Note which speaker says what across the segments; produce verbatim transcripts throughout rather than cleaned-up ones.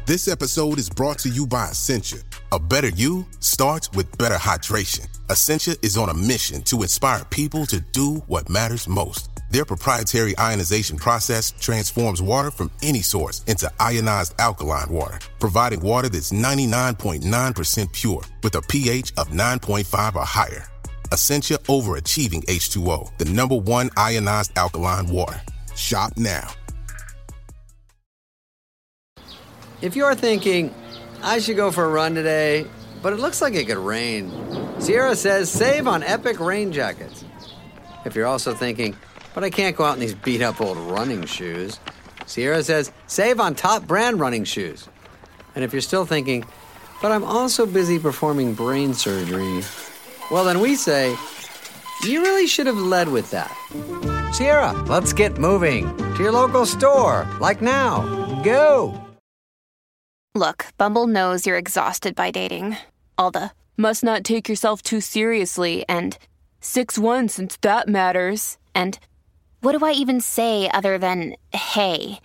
Speaker 1: This episode is brought to you by Essentia. A better you starts with better hydration. Essentia is on a mission to inspire people to do what matters most. Their proprietary ionization process transforms water from any source into ionized alkaline water, providing water that's ninety-nine point nine percent pure with a pH of nine point five or higher. Essentia Overachieving H two O, the number one ionized alkaline water. Shop now.
Speaker 2: If you're thinking, I should go for a run today, but it looks like it could rain, Sierra says save on Epic rain jackets. If you're also thinking, but I can't go out in these beat-up old running shoes, Sierra says save on top brand running shoes. And if you're still thinking, but I'm also busy performing brain surgery, well, then we say, you really should have led with that. Sierra, let's get moving to your local store, like now. Go!
Speaker 3: Look, Bumble knows you're exhausted by dating. All the, must not take yourself too seriously, and six one since that matters, and what do I even say other than, hey?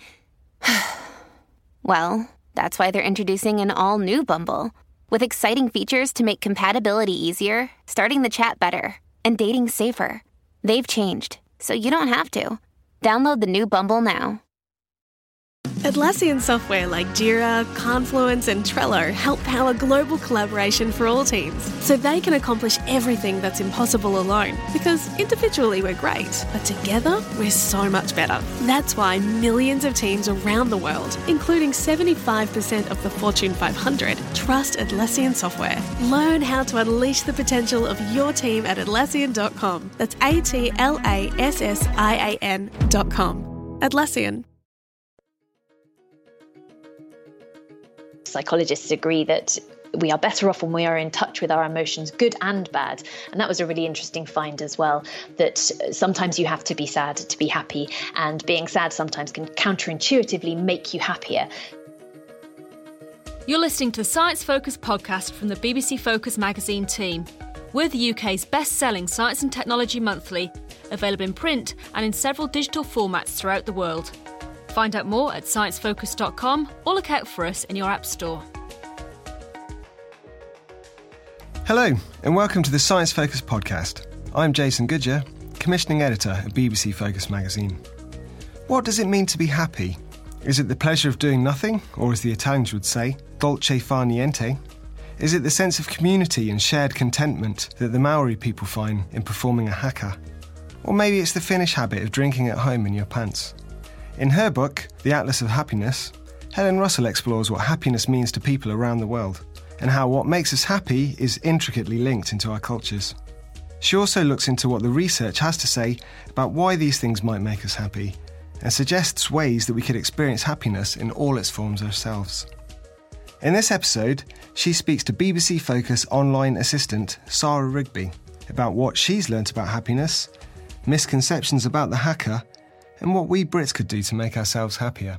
Speaker 3: Well, that's why they're introducing an all-new Bumble, with exciting features to make compatibility easier, starting the chat better, and dating safer. They've changed, so you don't have to. Download the new Bumble now.
Speaker 4: Atlassian software like Jira, Confluence, and Trello help power global collaboration for all teams, so they can accomplish everything that's impossible alone. Because individually we're great, but together we're so much better. That's why millions of teams around the world, including seventy-five percent of the Fortune five hundred, trust Atlassian software. Learn how to unleash the potential of your team at Atlassian dot com. That's A T L A S S I A N dot com. Atlassian.
Speaker 5: Psychologists agree that we are better off when we are in touch with our emotions, good and bad. And that was a really interesting find as well, that sometimes you have to be sad to be happy, and being sad sometimes can counterintuitively make you happier.
Speaker 6: You're listening to the Science Focus podcast from the B B C Focus magazine team. We're the U K's best-selling Science and Technology Monthly, available in print and in several digital formats throughout the world. Find out more at science focus dot com or look out for us in your app store.
Speaker 7: Hello, and welcome to the Science Focus podcast. I'm Jason Goodyear, commissioning editor at B B C Focus magazine. What does it mean to be happy? Is it the pleasure of doing nothing, or as the Italians would say, dolce far niente? Is it the sense of community and shared contentment that the Maori people find in performing a haka? Or maybe it's the Finnish habit of drinking at home in your pants. In her book, The Atlas of Happiness, Helen Russell explores what happiness means to people around the world, and how what makes us happy is intricately linked into our cultures. She also looks into what the research has to say about why these things might make us happy, and suggests ways that we could experience happiness in all its forms ourselves. In this episode, she speaks to B B C Focus online assistant Sarah Rigby about what she's learnt about happiness, misconceptions about the haka, and what we Brits could do to make ourselves happier.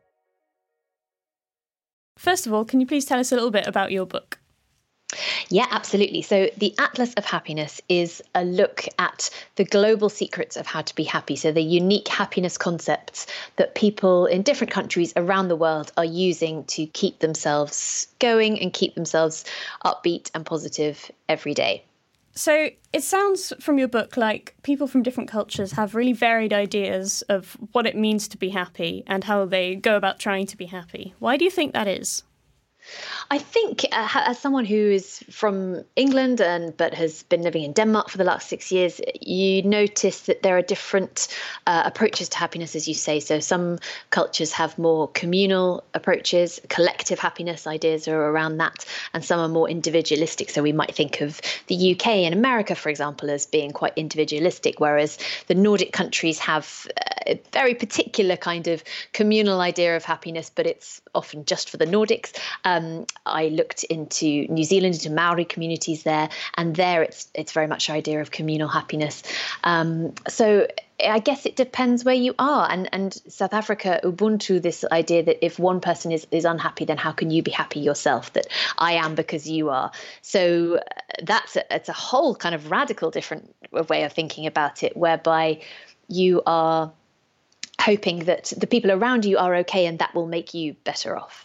Speaker 8: First of all, can you please tell us a little bit about your book?
Speaker 5: Yeah, absolutely. So the Atlas of Happiness is a look at the global secrets of how to be happy. So the unique happiness concepts that people in different countries around the world are using to keep themselves going and keep themselves upbeat and positive every day.
Speaker 8: So it sounds from your book like people from different cultures have really varied ideas of what it means to be happy and how they go about trying to be happy. Why do you think that is?
Speaker 5: I think uh, as someone who is from England and but has been living in Denmark for the last six years, you notice that there are different uh, approaches to happiness, as you say. So some cultures have more communal approaches, collective happiness ideas are around that, and some are more individualistic. So we might think of the U K and America, for example, as being quite individualistic, whereas the Nordic countries have a very particular kind of communal idea of happiness, but it's often just for the Nordics. Um, I looked into New Zealand, into Maori communities there, and there it's it's very much an idea of communal happiness. Um, so I guess it depends where you are. And and South Africa, Ubuntu, this idea that if one person is, is unhappy, then how can you be happy yourself? That I am because you are. So that's a, it's a whole kind of radical different way of thinking about it, whereby you are hoping that the people around you are okay and that will make you better off.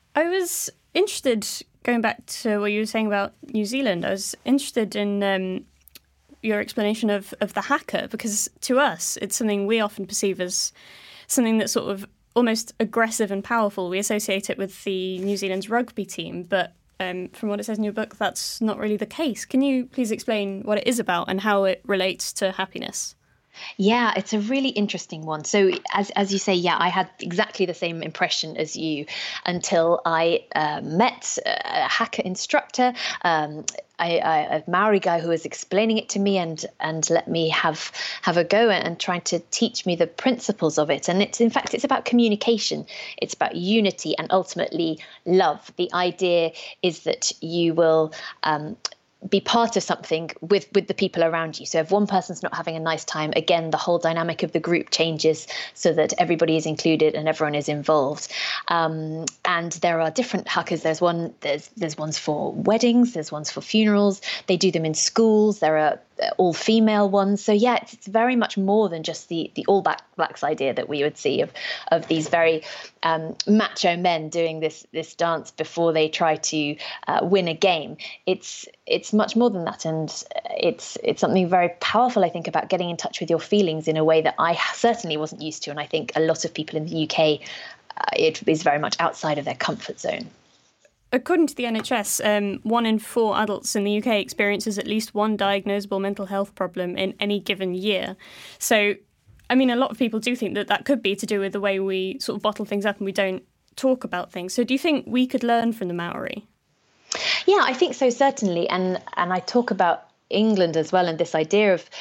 Speaker 8: I was interested, going back to what you were saying about New Zealand, I was interested in um, your explanation of, of the haka, because to us, it's something we often perceive as something that's sort of almost aggressive and powerful. We associate it with the New Zealand's rugby team, but um, from what it says in your book, that's not really the case. Can you please explain what it is about and how it relates to happiness?
Speaker 5: Yeah, it's a really interesting one. So as as you say, yeah, I had exactly the same impression as you until I uh, met a haka instructor, um, I, I, a Maori guy who was explaining it to me and and let me have have a go and trying to teach me the principles of it. And it's in fact, it's about communication. It's about unity and ultimately love. The idea is that you will um, be part of something with, with the people around you. So if one person's not having a nice time, again, the whole dynamic of the group changes so that everybody is included and everyone is involved. Um, and there are different hakas. There's one, there's there's ones for weddings, there's ones for funerals. They do them in schools. There are all female ones. So yeah, it's, it's very much more than just the the all black blacks idea that we would see of of these very um, macho men doing this this dance before they try to uh, win a game. It's it's much more than that, and it's it's something very powerful, I think, about getting in touch with your feelings in a way that I certainly wasn't used to, and I think a lot of people in the U K, uh, it is very much outside of their comfort zone.
Speaker 8: According to the N H S, um, one in four adults in the U K experiences at least one diagnosable mental health problem in any given year. So, I mean, a lot of people do think that that could be to do with the way we sort of bottle things up and we don't talk about things. So do you think we could learn from the Maori?
Speaker 5: Yeah, I think so, certainly. And and I talk about England as well, and this idea of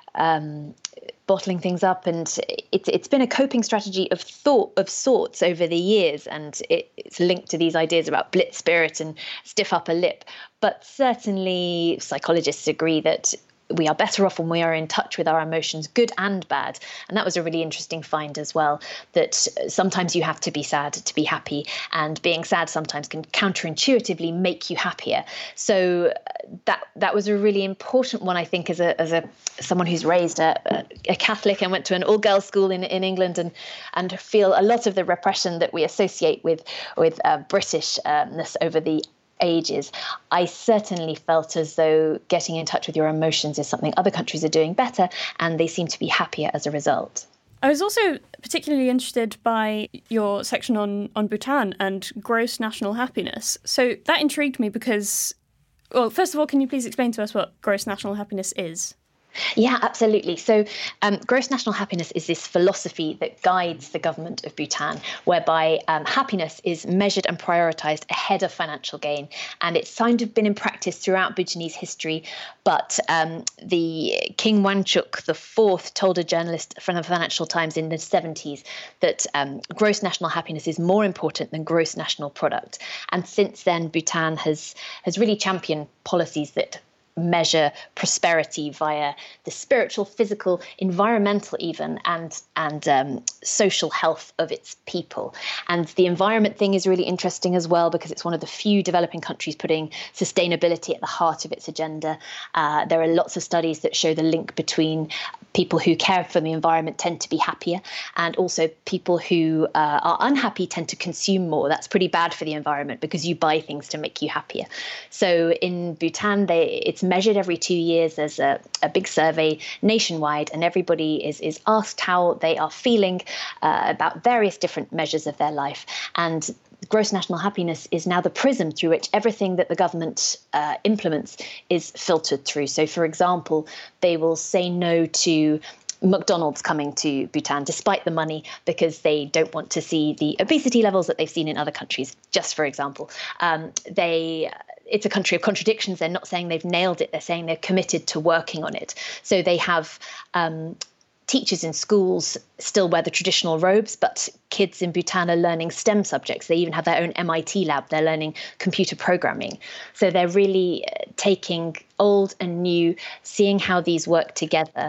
Speaker 5: um, bottling things up, and it's it's been a coping strategy of thought of sorts over the years, and it, it's linked to these ideas about blitz spirit and stiff upper lip. But certainly psychologists agree that we are better off when we are in touch with our emotions, good and bad. And that was a really interesting find as well, that sometimes you have to be sad to be happy, and being sad sometimes can counterintuitively make you happier. So that that was a really important one, I think, as a as a someone who's raised a, a Catholic and went to an all-girls school in, in England, and and feel a lot of the repression that we associate with with uh, Britishness over the ages. I certainly felt as though getting in touch with your emotions is something other countries are doing better, and they seem to be happier as a result.
Speaker 8: I was also particularly interested by your section on, on Bhutan and gross national happiness. So that intrigued me because, well, first of all, can you please explain to us what gross national happiness is?
Speaker 5: Yeah, absolutely. So um, gross national happiness is this philosophy that guides the government of Bhutan, whereby um, happiness is measured and prioritised ahead of financial gain. And it's kind of been in practice throughout Bhutanese history. But um, the King Wangchuck the Fourth told a journalist from the Financial Times in the seventies that um, gross national happiness is more important than gross national product. And since then, Bhutan has has really championed policies that measure prosperity via the spiritual, physical, environmental even, and and um, social health of its people. And the environment thing is really interesting as well, because it's one of the few developing countries putting sustainability at the heart of its agenda. Uh, there are lots of studies that show the link between people who care for the environment tend to be happier, and also people who uh, are unhappy tend to consume more. That's pretty bad for the environment because you buy things to make you happier. So in Bhutan, they, it's measured every two years. There's a, a big survey nationwide, and everybody is, is asked how they are feeling uh, about various different measures of their life. And gross national happiness is now the prism through which everything that the government uh, implements is filtered through. So, for example, they will say no to McDonald's coming to Bhutan despite the money, because they don't want to see the obesity levels that they've seen in other countries, just for example. Um, they It's a country of contradictions. They're not saying they've nailed it. They're saying they're committed to working on it. So they have um, teachers in schools still wear the traditional robes, but kids in Bhutan are learning STEM subjects. They even have their own M I T lab. They're learning computer programming. So they're really taking old and new, seeing how these work together.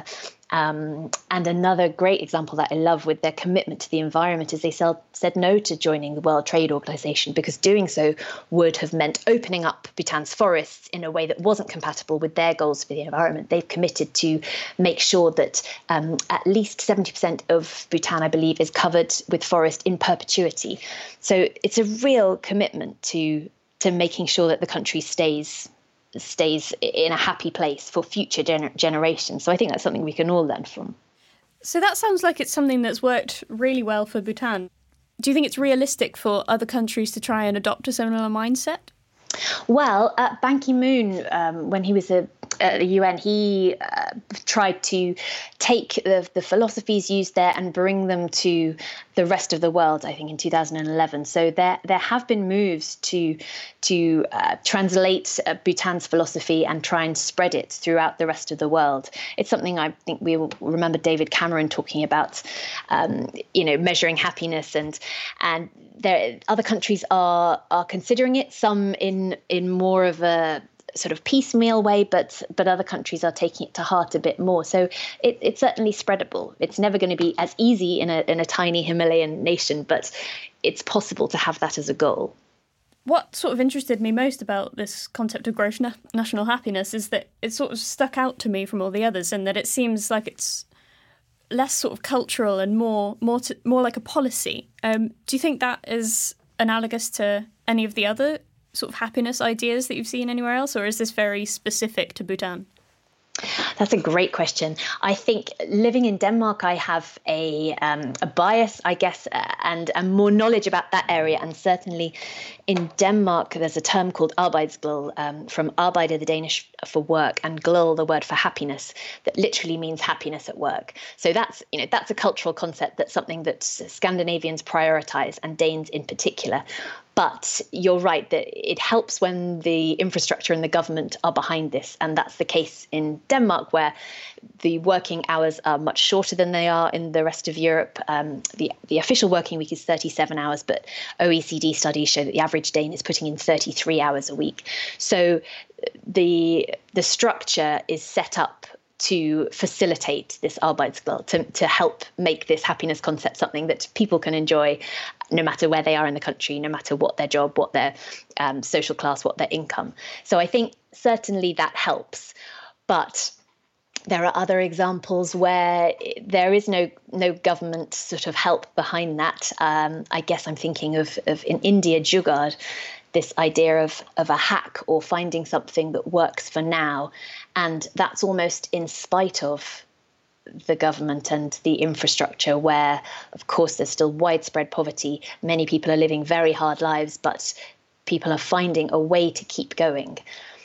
Speaker 5: Um, and another great example that I love with their commitment to the environment is they sell, said no to joining the World Trade Organization because doing so would have meant opening up Bhutan's forests in a way that wasn't compatible with their goals for the environment. They've committed to make sure that um, at least seventy percent of Bhutan, I believe, is covered with forest in perpetuity. So it's a real commitment to to making sure that the country stays stays in a happy place for future gener- generations. So I think that's something we can all learn from.
Speaker 8: So that sounds like it's something that's worked really well for Bhutan. Do you think it's realistic for other countries to try and adopt a similar mindset?
Speaker 5: Well, uh, Ban Ki-moon, um, when he was a, at the U N, he uh, tried to take the, the philosophies used there and bring them to the rest of the world, I think, in two thousand eleven. So there there have been moves to to uh, translate uh, Bhutan's philosophy and try and spread it throughout the rest of the world. It's something I think we will remember David Cameron talking about, um, you know, measuring happiness, and and there other countries are are considering it. Some in in more of a sort of piecemeal way, but but other countries are taking it to heart a bit more. So it, it's certainly spreadable. It's never going to be as easy in a in a tiny Himalayan nation, but it's possible to have that as a goal.
Speaker 8: What sort of interested me most about this concept of gross na- national happiness is that it sort of stuck out to me from all the others, and that it seems like it's less sort of cultural and more more to, more like a policy. Um, do you think that is analogous to any of the other sort of happiness ideas that you've seen anywhere else, or is this very specific to Bhutan?
Speaker 5: That's a great question. I think living in Denmark, I have a um, a bias, I guess, uh, and, and more knowledge about that area. And certainly in Denmark, there's a term called arbejdsglæde, um, from arbejde, the Danish for work, and glæde, the word for happiness, that literally means happiness at work. So that's, you know, that's a cultural concept. That's something that Scandinavians prioritize, and Danes in particular. But you're right that it helps when the infrastructure and the government are behind this. And that's the case in Denmark, where the working hours are much shorter than they are in the rest of Europe. Um, the, the official working week is thirty-seven hours, but O E C D studies show that the average Dane is putting in thirty-three hours a week. So the the structure is set up to facilitate this arbejdsglæde, to, to help make this happiness concept something that people can enjoy no matter where they are in the country, no matter what their job, what their um, social class, what their income. So I think certainly that helps. But there are other examples where there is no no government sort of help behind that. Um, I guess I'm thinking of, of in India, Jugaad, this idea of, of a hack or finding something that works for now. And that's almost in spite of the government and the infrastructure, where, of course, there's still widespread poverty. Many people are living very hard lives, but people are finding a way to keep going.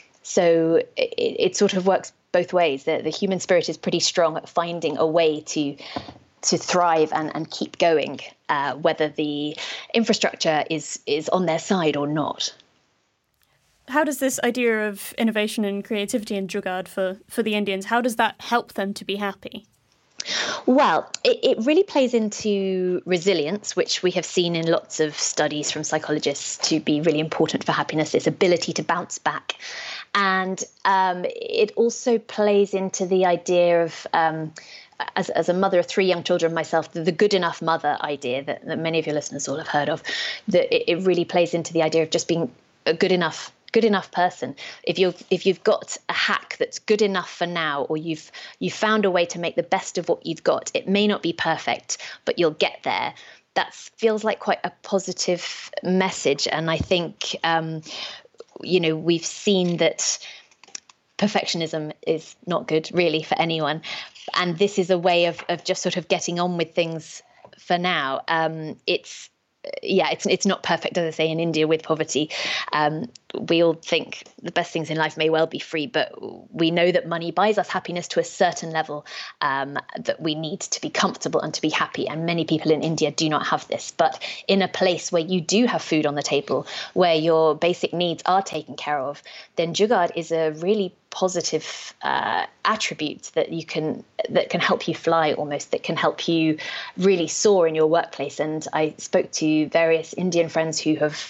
Speaker 5: So it, it sort of works both ways. The, the human spirit is pretty strong at finding a way to to thrive and, and keep going, uh, whether the infrastructure is is on their side or not.
Speaker 8: How does this idea of innovation and creativity in Jugaad for, for the Indians, how does that help them to be happy?
Speaker 5: Well, it, it really plays into resilience, which we have seen in lots of studies from psychologists to be really important for happiness, this ability to bounce back. And um, it also plays into the idea of, um, as, as a mother of three young children myself, the, the good enough mother idea that, that many of your listeners will have heard of, that it, it really plays into the idea of just being a good enough good enough person. If you've if you've got a hack that's good enough for now, or you've you've found a way to make the best of what you've got, it may not be perfect, but you'll get there. That feels like quite a positive message. And I think, um, you know, we've seen that perfectionism is not good really for anyone. And this is a way of, of just sort of getting on with things for now. Um, it's Yeah, it's it's not perfect, as I say, in India with poverty. Um, we all think the best things in life may well be free, but we know that money buys us happiness to a certain level, um, that we need to be comfortable and to be happy. And many people in India do not have this. But in a place where you do have food on the table, where your basic needs are taken care of, then Jugaad is a really positive uh, attribute that you can that can help you fly almost, that can help you really soar in your workplace. And I spoke to various Indian friends who have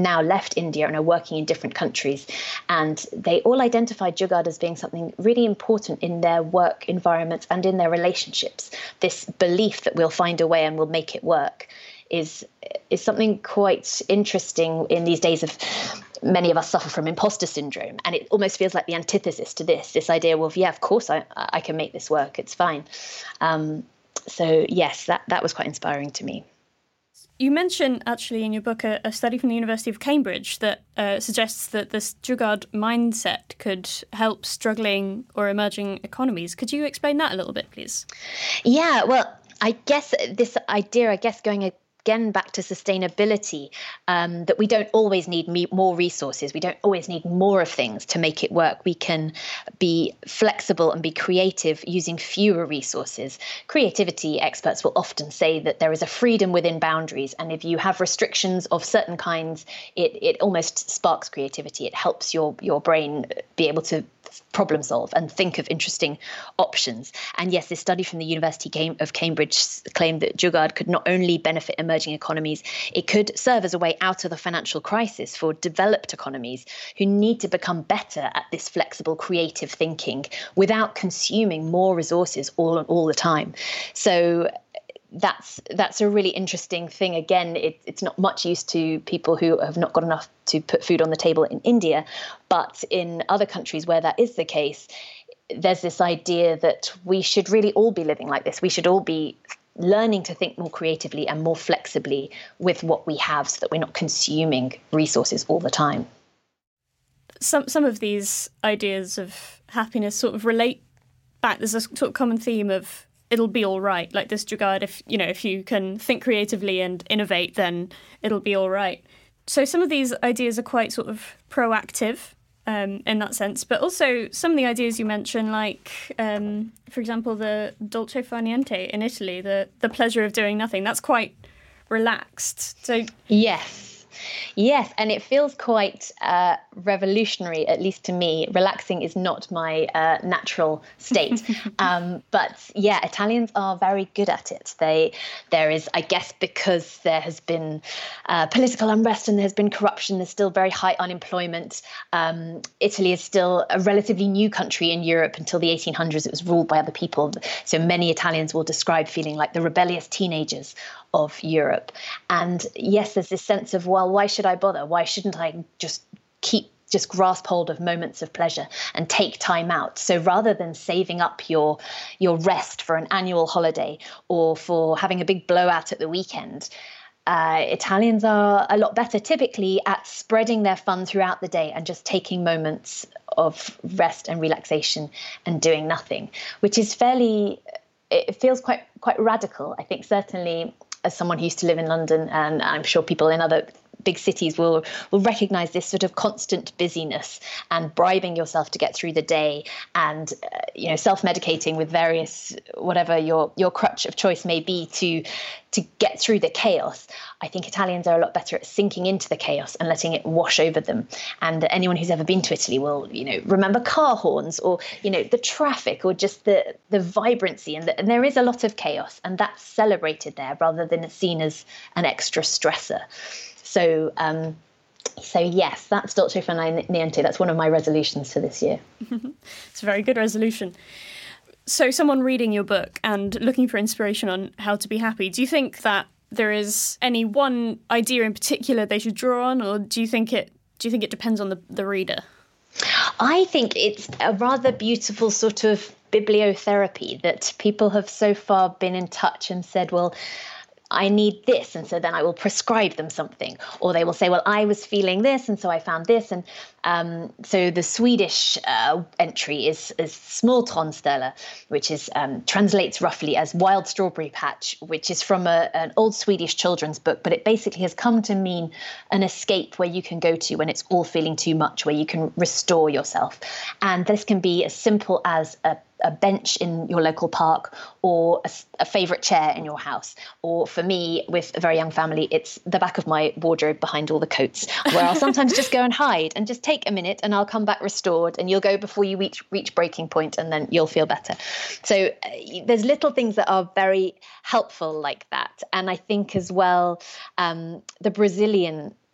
Speaker 5: now left India and are working in different countries. And they all identified Jugaad as being something really important in their work environments and in their relationships. This belief that we'll find a way and we'll make it work is is something quite interesting in these days of many of us suffer from imposter syndrome. And it almost feels like the antithesis to this, this idea, well, yeah, of course I, I can make this work. It's fine. Um, so, yes, that, that was quite inspiring to me.
Speaker 8: You mention actually in your book a, a study from the University of Cambridge that uh, suggests that this Jugaad mindset could help struggling or emerging economies. Could you explain that a little bit, please?
Speaker 5: Yeah, well, I guess this idea, I guess going a Again, back to sustainability, um, that we don't always need me- more resources. We don't always need more of things to make it work. We can be flexible and be creative using fewer resources. Creativity experts will often say that there is a freedom within boundaries. And if you have restrictions of certain kinds, it, it almost sparks creativity. It helps your, your brain be able to problem solve and think of interesting options. And yes, this study from the University of Cambridge claimed that Jugaad could not only benefit emerging economies, it could serve as a way out of the financial crisis for developed economies who need to become better at this flexible, creative thinking without consuming more resources all all the time. So that's that's a really interesting thing. Again, it, it's not much use to people who have not got enough to put food on the table in India, but in other countries where that is the case, there's this idea that we should really all be living like this. We should all be learning to think more creatively and more flexibly with what we have so that we're not consuming resources all the time.
Speaker 8: Some some of these ideas of happiness sort of relate back. There's a sort of common theme of it'll be all right. Like this Jugaad, if you know, if you can think creatively and innovate, then it'll be all right. So some of these ideas are quite sort of proactive um, in that sense, but also some of the ideas you mentioned, like, um, for example, the dolce far niente in Italy, the, the pleasure of doing nothing, that's quite relaxed. So
Speaker 5: yes. Yes, and it feels quite uh, revolutionary, at least to me. Relaxing is not my uh, natural state. um, but yeah, Italians are very good at it. They, there is, I guess, because there has been uh, political unrest and there's been corruption, there's still very high unemployment. Um, Italy is still a relatively new country in Europe. Until the eighteen hundreds, it was ruled by other people. So many Italians will describe feeling like the rebellious teenagers of Europe. And yes, there's this sense of, well, why should I bother? Why shouldn't I just keep, just grasp hold of moments of pleasure and take time out? So rather than saving up your, your rest for an annual holiday or for having a big blowout at the weekend, uh, Italians are a lot better typically at spreading their fun throughout the day and just taking moments of rest and relaxation and doing nothing, which is fairly, it feels quite, quite radical. I think certainly as someone who used to live in London, and I'm sure people in other big cities will will recognize this sort of constant busyness and bribing yourself to get through the day and uh, you know self-medicating with various whatever your your crutch of choice may be to to get through the chaos. I think Italians are a lot better at sinking into the chaos and letting it wash over them. And anyone who's ever been to Italy will, you know, remember car horns or, you know, the traffic or just the the vibrancy. And, the, and there is a lot of chaos, and that's celebrated there rather than seen as an extra stressor. So, um, so yes, that's dolce far niente. That's one of my resolutions for this year.
Speaker 8: It's a very good resolution. So someone reading your book and looking for inspiration on how to be happy, do you think that there is any one idea in particular they should draw on, or do you think it do you think it depends on the, the reader?
Speaker 5: I think it's a rather beautiful sort of bibliotherapy that people have so far been in touch and said, well, I need this, and so then I will prescribe them something. Or they will say, well, I was feeling this, and so I found this. And um, so the Swedish uh, entry is, is Småtronställe, which is um, translates roughly as wild strawberry patch, which is from a, an old Swedish children's book. But it basically has come to mean an escape where you can go to when it's all feeling too much, where you can restore yourself. And this can be as simple as a a bench in your local park, or a, a favorite chair in your house. Or for me, with a very young family, it's the back of my wardrobe behind all the coats, where I'll sometimes just go and hide and just take a minute, and I'll come back restored, and you'll go before you reach, reach breaking point, and then you'll feel better. So uh, there's little things that are very helpful like that. And I think as well, um, the Brazilian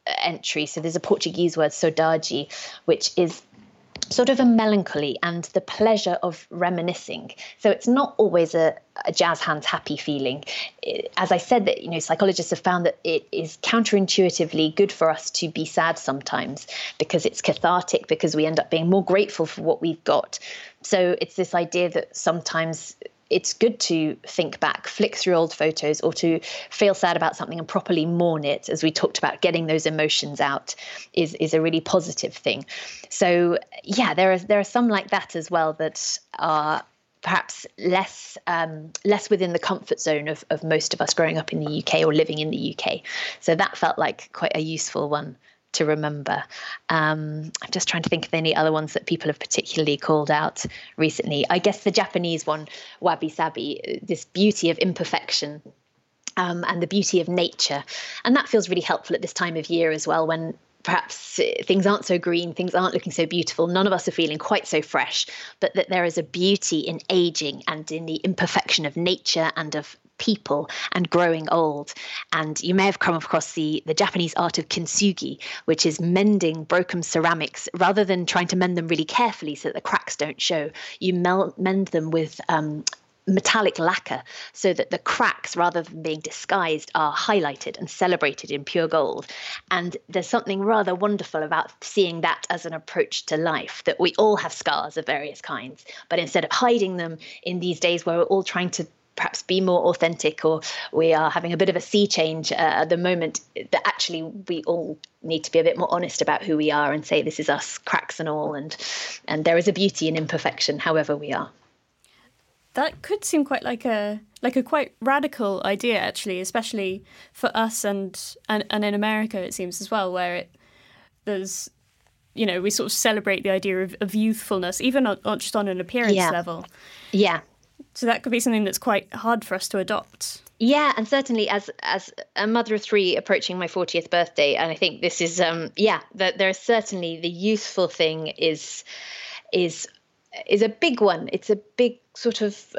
Speaker 5: entry. So there's a Portuguese word, saudade, which is sort of a melancholy and the pleasure of reminiscing. So it's not always a, a jazz hands happy feeling. As I said, that you know, psychologists have found that it is counterintuitively good for us to be sad sometimes because it's cathartic, because we end up being more grateful for what we've got. So it's this idea that sometimes it's good to think back, flick through old photos, or to feel sad about something and properly mourn it. As we talked about, getting those emotions out is is a really positive thing. So yeah, there are there are some like that as well that are perhaps less um, less within the comfort zone of, of most of us growing up in the U K or living in the U K. So that felt like quite a useful one to remember. Um, I'm just trying to think of any other ones that people have particularly called out recently. I guess the Japanese one, wabi sabi, this beauty of imperfection um, and the beauty of nature. And that feels really helpful at this time of year as well, when perhaps things aren't so green, things aren't looking so beautiful, none of us are feeling quite so fresh, but that there is a beauty in aging and in the imperfection of nature and of people and growing old. And you may have come across the, the Japanese art of kintsugi, which is mending broken ceramics rather than trying to mend them really carefully so that the cracks don't show. You mel- mend them with um, metallic lacquer so that the cracks, rather than being disguised, are highlighted and celebrated in pure gold. And there's something rather wonderful about seeing that as an approach to life, that we all have scars of various kinds, but instead of hiding them in these days where we're all trying to perhaps be more authentic, or we are having a bit of a sea change uh, at the moment, that actually we all need to be a bit more honest about who we are and say this is us, cracks and all, and and there is a beauty in imperfection however we are.
Speaker 8: That could seem quite like a like a quite radical idea, actually, especially for us and and, and in America, it seems as well, where it there's you know we sort of celebrate the idea of, of youthfulness, even not, not just on an appearance
Speaker 5: yeah.
Speaker 8: level.
Speaker 5: Yeah.
Speaker 8: So that could be something that's quite hard for us to adopt.
Speaker 5: Yeah, and certainly as as a mother of three approaching my fortieth birthday, and I think this is um yeah, that there is certainly the youthful thing is is is a big one. It's a big sort of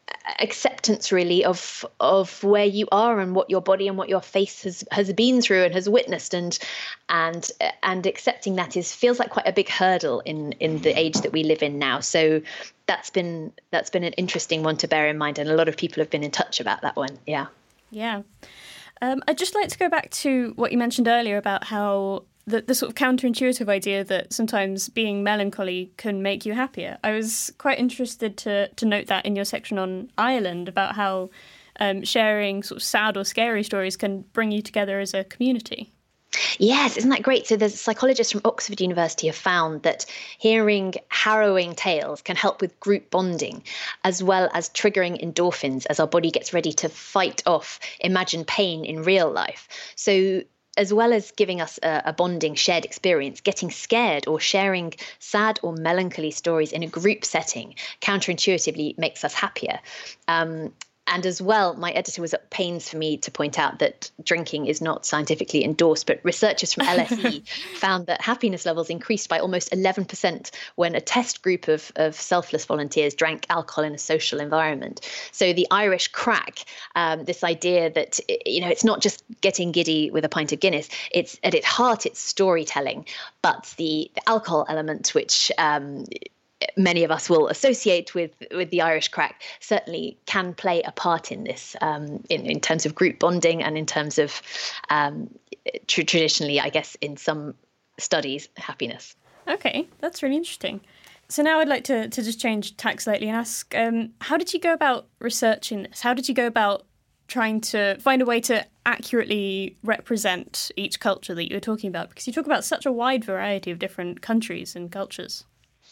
Speaker 5: acceptance really of of where you are and what your body and what your face has has been through and has witnessed, and and and accepting that is feels like quite a big hurdle in in the age that we live in now. So that's been that's been an interesting one to bear in mind, and a lot of people have been in touch about that one. Yeah.
Speaker 8: Yeah. Um, I'd just like to go back to what you mentioned earlier about how the, the sort of counterintuitive idea that sometimes being melancholy can make you happier. I was quite interested to to note that in your section on Ireland about how um, sharing sort of sad or scary stories can bring you together as a community.
Speaker 5: Yes, isn't that great? So the psychologists from Oxford University have found that hearing harrowing tales can help with group bonding, as well as triggering endorphins as our body gets ready to fight off imagined pain in real life. So as well as giving us a, a bonding shared experience, getting scared or sharing sad or melancholy stories in a group setting counterintuitively makes us happier. Um, And as well, my editor was at pains for me to point out that drinking is not scientifically endorsed, but researchers from L S E found that happiness levels increased by almost eleven percent when a test group of, of selfless volunteers drank alcohol in a social environment. So the Irish crack, um, this idea that, you know, it's not just getting giddy with a pint of Guinness, it's at its heart, it's storytelling, but the, the alcohol element, which um, many of us will associate with, with the Irish crack, certainly can play a part in this, um, in, in terms of group bonding and in terms of um, tr- traditionally, I guess, in some studies, happiness.
Speaker 8: Okay, that's really interesting. So now I'd like to, to just change tack slightly and ask, um, how did you go about researching this? How did you go about trying to find a way to accurately represent each culture that you were talking about? Because you talk about such a wide variety of different countries and cultures.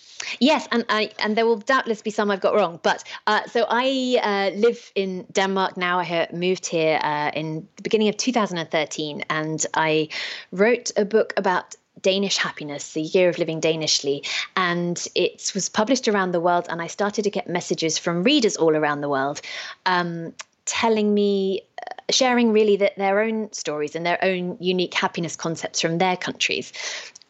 Speaker 5: Yes, and I, and there will doubtless be some I've got wrong. But uh, so I uh, live in Denmark now. I have moved here uh, in the beginning of two thousand thirteen, and I wrote a book about Danish happiness, the year of living Danishly, and it was published around the world. And I started to get messages from readers all around the world, um, telling me, uh, sharing really that their own stories and their own unique happiness concepts from their countries,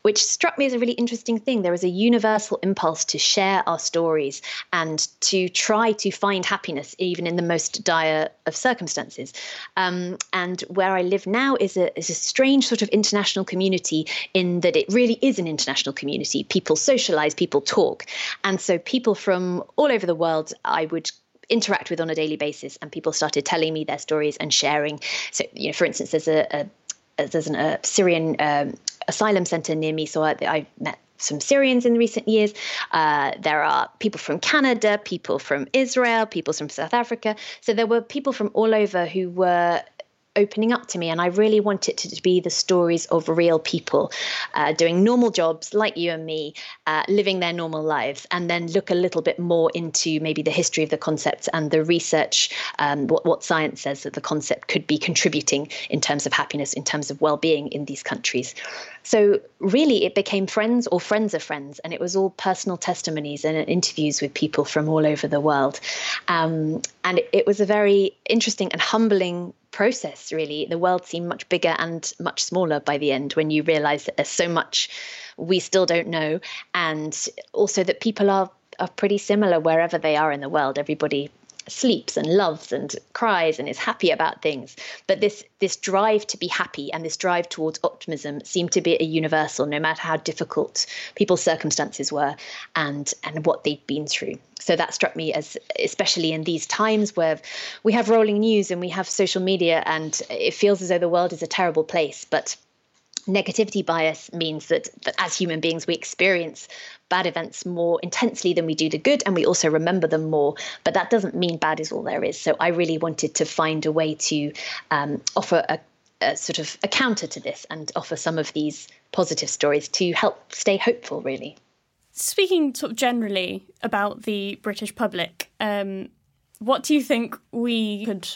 Speaker 5: which struck me as a really interesting thing. There is a universal impulse to share our stories and to try to find happiness even in the most dire of circumstances. Um, and where I live now is a, is a strange sort of international community in that it really is an international community. People socialize, people talk. And so people from all over the world I would interact with on a daily basis, and people started telling me their stories and sharing. So, you know, for instance, there's a, a there's an, a Syrian um, asylum center near me, so I, I met some Syrians in recent years. Uh, there are people from Canada, people from Israel, people from South Africa. So there were people from all over who were opening up to me, and I really want it to be the stories of real people uh, doing normal jobs like you and me, uh, living their normal lives, and then look a little bit more into maybe the history of the concept and the research, um, what, what science says that the concept could be contributing in terms of happiness, in terms of well-being in these countries. So really it became friends or friends of friends, and it was all personal testimonies and interviews with people from all over the world. Um, and it, it was a very interesting and humbling process, really. The world seemed much bigger and much smaller by the end when you realize that there's so much we still don't know, and also that people are, are pretty similar wherever they are in the world. Everybody sleeps and loves and cries and is happy about things. But this this drive to be happy and this drive towards optimism seemed to be a universal, no matter how difficult people's circumstances were and and what they'd been through. So that struck me as, especially in these times where we have rolling news and we have social media, and it feels as though the world is a terrible place. But negativity bias means that, that as human beings, we experience bad events more intensely than we do the good, and we also remember them more. But that doesn't mean bad is all there is. So I really wanted to find a way to um, offer a, a sort of a counter to this and offer some of these positive stories to help stay hopeful, really.
Speaker 8: Speaking sort of generally about the British public, um, what do you think we could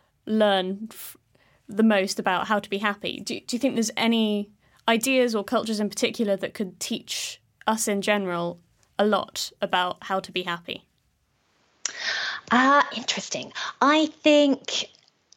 Speaker 8: learn f- the most about how to be happy? Do, do you think there's any ideas or cultures in particular that could teach us in general a lot about how to be happy?
Speaker 5: Ah, uh, interesting. I think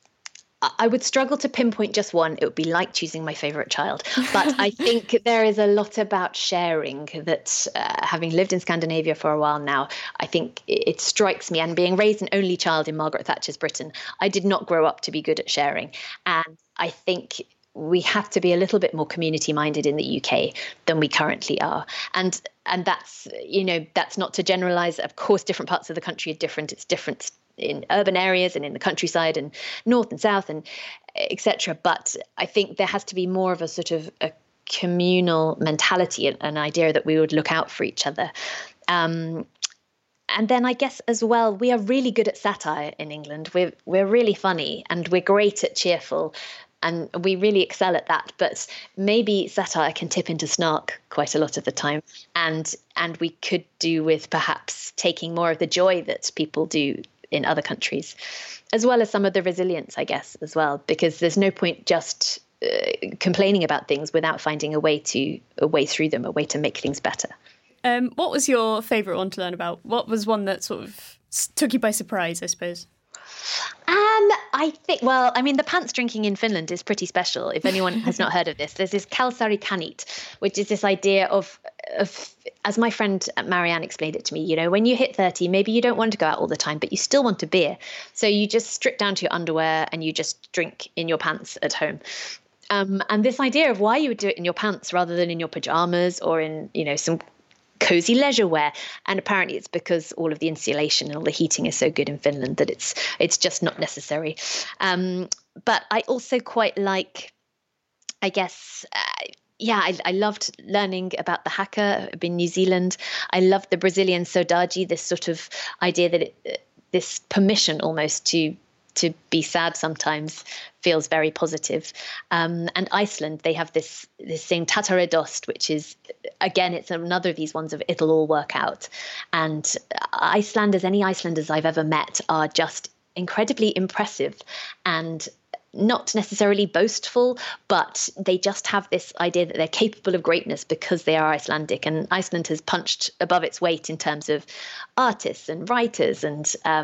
Speaker 5: I would struggle to pinpoint just one. It would be like choosing my favourite child. But I think there is a lot about sharing that, uh, having lived in Scandinavia for a while now, I think it strikes me. And being raised an only child in Margaret Thatcher's Britain, I did not grow up to be good at sharing. And I think we have to be a little bit more community minded in the U K than we currently are. And and that's, you know, that's not to generalise. Of course, different parts of the country are different. It's different in urban areas and in the countryside and north and south and et cetera. But I think there has to be more of a sort of a communal mentality, an idea that we would look out for each other. Um, and then I guess as well, we are really good at satire in England. We're we're really funny and we're great at cheerful. And we really excel at that. But maybe satire can tip into snark quite a lot of the time. And and we could do with perhaps taking more of the joy that people do in other countries, as well as some of the resilience, I guess, as well, because there's no point just uh, complaining about things without finding a way to a way through them, a way to make things better.
Speaker 8: Um, what was your favourite one to learn about? What was one that sort of took you by surprise, I suppose?
Speaker 5: Um, I think, well, I mean, the pants drinking in Finland is pretty special. If anyone has not heard of this, there's this kalsari kanit, which is this idea of, of, as my friend Marianne explained it to me, you know, when you hit thirty, maybe you don't want to go out all the time, but you still want a beer. So you just strip down to your underwear and you just drink in your pants at home. Um, and this idea of why you would do it in your pants rather than in your pajamas or in, you know, some cozy leisure wear. And apparently it's because all of the insulation and all the heating is so good in Finland that it's it's just not necessary. Um, but I also quite like, I guess, uh, yeah, I, I loved learning about the haka in New Zealand. I loved the Brazilian saudade, this sort of idea that it, this permission almost to to be sad sometimes feels very positive. Um, and Iceland, they have this this same tataredost, which is, again, it's another of these ones of it'll all work out. And Icelanders, any Icelanders I've ever met, are just incredibly impressive and not necessarily boastful, but they just have this idea that they're capable of greatness because they are Icelandic. And Iceland has punched above its weight in terms of artists and writers and um,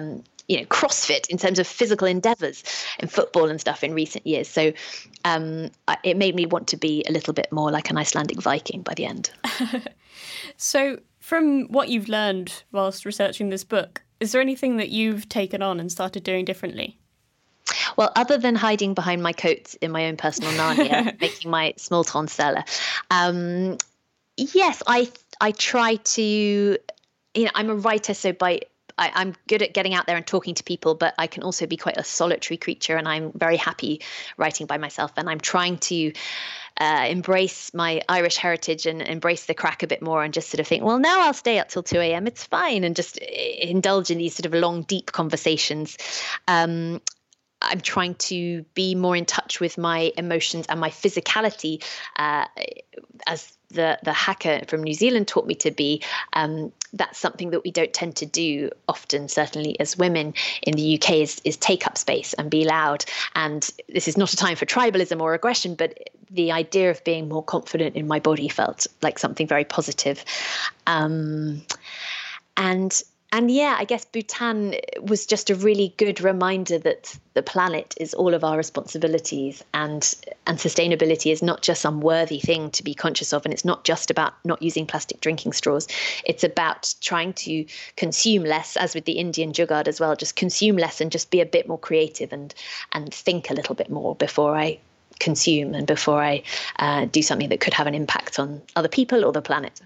Speaker 5: you know, CrossFit in terms of physical endeavours in football and stuff in recent years. So um, it made me want to be a little bit more like an Icelandic Viking by the end.
Speaker 8: So from what you've learned whilst researching this book, is there anything that you've taken on and started doing differently?
Speaker 5: Well, other than hiding behind my coats in my own personal Narnia, making my small town cellar, um, yes, I I try to, you know, I'm a writer, so by I, I'm good at getting out there and talking to people, but I can also be quite a solitary creature, and I'm very happy writing by myself. And I'm trying to uh, embrace my Irish heritage and embrace the crack a bit more, and just sort of think, well, now I'll stay up till two a.m. It's fine, and just indulge in these sort of long, deep conversations. Um, I'm trying to be more in touch with my emotions and my physicality, uh, as the the hacker from New Zealand taught me to be. Um, that's something that we don't tend to do often, certainly as women in the U K, is, is take up space and be loud. And this is not a time for tribalism or aggression, but the idea of being more confident in my body felt like something very positive. Um, and And yeah, I guess Bhutan was just a really good reminder that the planet is all of our responsibilities, and and sustainability is not just some worthy thing to be conscious of. And it's not just about not using plastic drinking straws. It's about trying to consume less, as with the Indian Jugaad as well, just consume less and just be a bit more creative and and think a little bit more before I consume and before I uh, do something that could have an impact on other people or the planet.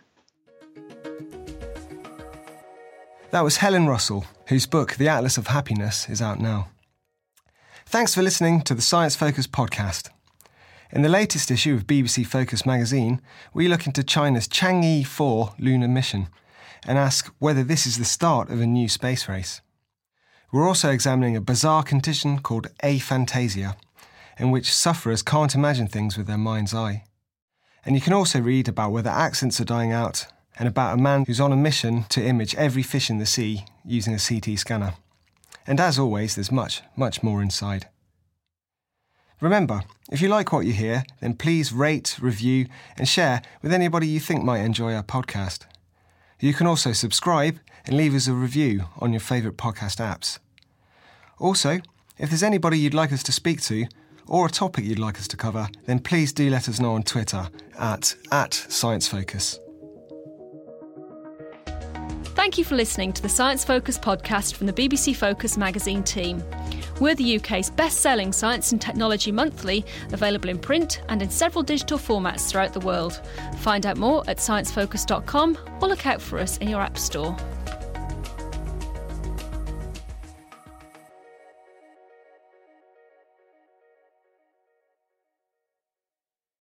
Speaker 7: That was Helen Russell, whose book, The Atlas of Happiness, is out now. Thanks for listening to the Science Focus podcast. In the latest issue of B B C Focus magazine, we look into China's Chang'e four lunar mission and ask whether this is the start of a new space race. We're also examining a bizarre condition called aphantasia, in which sufferers can't imagine things with their mind's eye. And you can also read about whether accents are dying out, and about a man who's on a mission to image every fish in the sea using a C T scanner. And as always, there's much, much more inside. Remember, if you like what you hear, then please rate, review, and share with anybody you think might enjoy our podcast. You can also subscribe and leave us a review on your favourite podcast apps. Also, if there's anybody you'd like us to speak to, or a topic you'd like us to cover, then please do let us know on Twitter at, at ScienceFocus.
Speaker 6: Thank you for listening to the Science Focus podcast from the B B C Focus magazine team. We're the U K's best-selling science and technology monthly, available in print and in several digital formats throughout the world. Find out more at science focus dot com or look out for us in your app store.